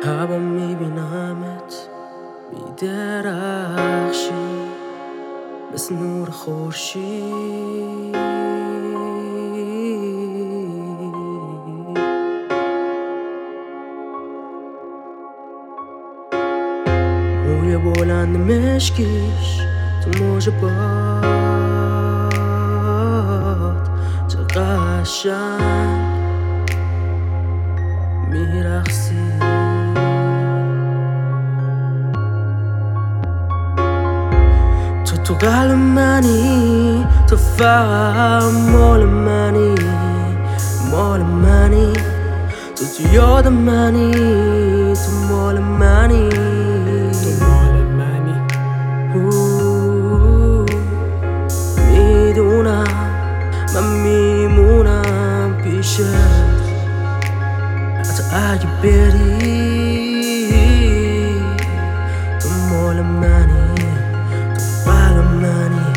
هوا میبینمت میدرخشی مثل نور خورشید. موی بلند مشکیش تو موج باد چه قشنگ میرقصی. تو قلب منی، تو فقط مال منی، مال منی. تو یاد منی، تو مال منی، تو مال منی. میدونم من میمونم پیشت حتی اگه بری. تو مال منی، تو قلب منی.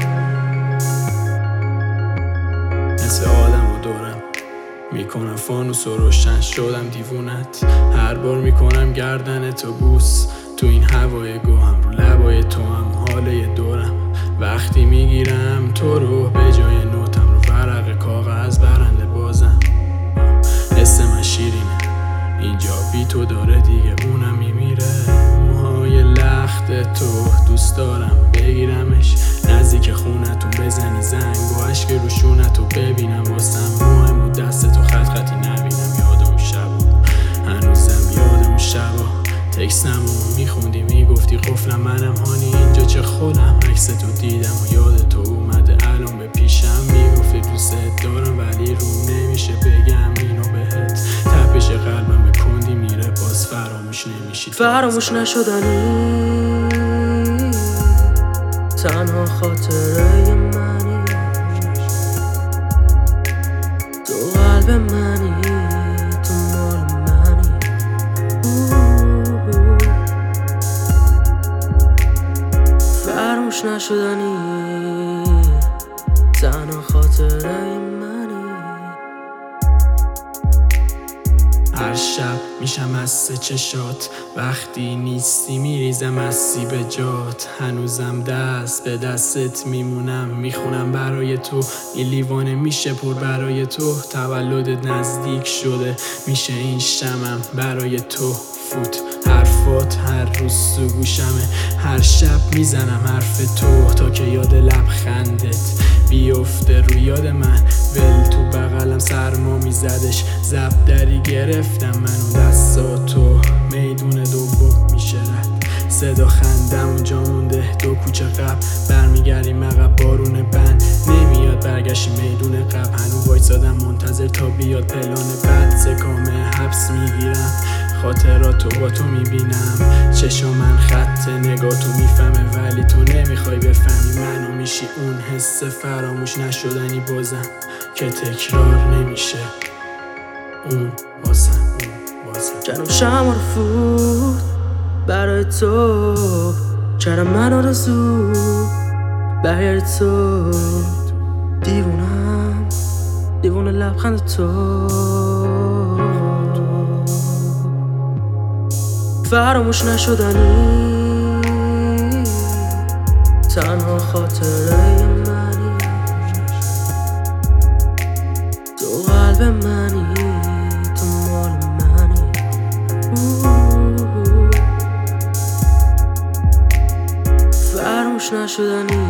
مثل آدم و دورم میکنم فانوس و روشن شدم دیوونت. هر بار میکنم گردن تو بوس تو این هوای گوهم رو لبای تو هم حاله دورم. وقتی میگیرم تو رو به جای نوتم رو ورق کاغذ برنده بازم. حس من شیرینه اینجا بی تو داره دیگه اونم میمیره. موهای لخت تو دوست دارم بگیرمش نزدیک خونتون بزنی زنگ و عشق روشونتو ببینم واسم مهم و دست تو خط خطی نبینم. یادم شبا هنوزم یادم شبا تکسمو میخوندی میگفتی قفلم منم هانی اینجا چه خودم عکس تو دیدم و یاد تو اومده الان به پیشم. میگفتی دوست دارم ولی رو نمیشه بگم اینو بهت. تپش قلبم به کندی میره باز فراموش نمیشی. فراموش نشدنی تنها خاطره منی. تو قلب منی، تو مال منی. فراموش نشدنی تنها خاطره منی. هر شب میشم از سه چشات وقتی نیستی میریزم از سیب جات. هنوزم دست به دستت میمونم میخونم برای تو این لیوانه میشه پر برای تو. تولدت نزدیک شده میشه این شمم برای تو فوت. حرفات هر روز تو گوشمه هر شب میزنم حرف تو تا که یاد لبخندت بیفته رو یاد من. ول تو بغلم سرما میزدش زب دری گرفتم من و دستاتو میدون دوم میشه رد. صدا خندم اونجا مونده دو کوچه قبل برمیگردیم عقب بارون بند نمیاد برگشی میدون قبل. هنو وایسادم منتظر تا بیاد پلان بعد سکامه حبس میگیرم خاطراتو با تو میبینم. چشا من خط نگاه تو میفهمه ولی تو نمیخوای بفهمی منو میشی اون حس فراموش نشدنی بازم که تکرار نمیشه اون بازم. جنم شما رو فوت برای تو کردم من آرزو برای تو. دیوونم دیوونه لبخند تو. فراموش نشدنی تنها خاطره منی. تو قلب منی، تو مال منی. فراموش نشدنی